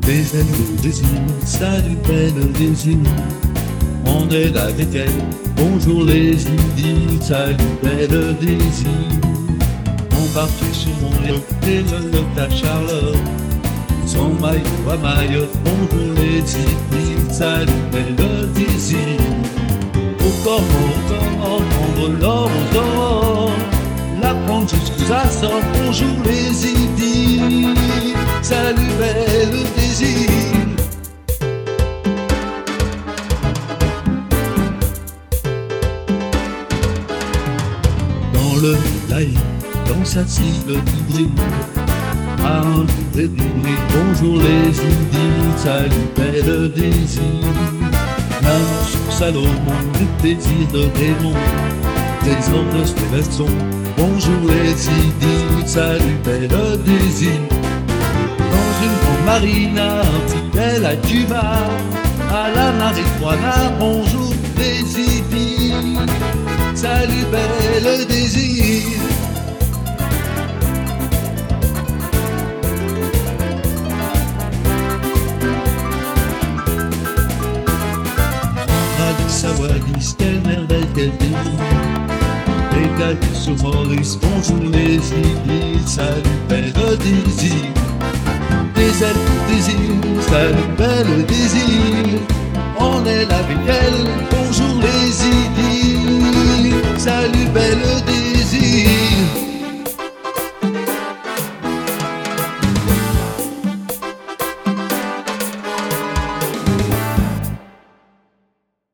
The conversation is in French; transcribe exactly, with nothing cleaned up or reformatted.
Des ailes de désir, salut belle désir, on est avec elle. Bonjour les idylles, salut belle désir. On partit sur mon yacht et le yacht à Charlotte, son maillot à Mayotte. Bonjour les idylles, salut belle désir. Au corps, au corps, prendre l'or aux or, la prendre jusqu'à sa sort. Bonjour les idylles, salut belle désir. Dans le laïc, dans sa cible qui brille, à un débris. Bonjour les idylles, salut belle désir. L'âme sur Salomon, le désir de Raymond, des ordres de Vesson. Bonjour les idylles, salut belle désir. Dans une grande marina, fidèle à Cuba, à la marijuana. Bonjour les idylles, salut belle désir. Wallis, quelle merveille, quel délire. Éclaté sur Maurice, bonjour les idylles, salut belle désir. Des ailes pour désir, salut belle désir. On est là avec elle, bonjour les idylles, salut belle désir.